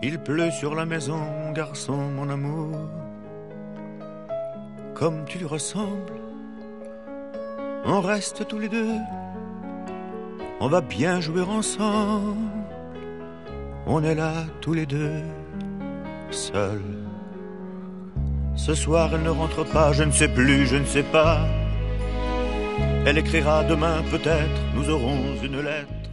Il pleut sur la maison, mon garçon, mon amour. Comme tu lui ressembles, on reste tous les deux. On va bien jouer ensemble. On est là tous les deux, seuls. Ce soir elle ne rentre pas, je ne sais plus, je ne sais pas. Elle écrira demain peut-être, nous aurons une lettre.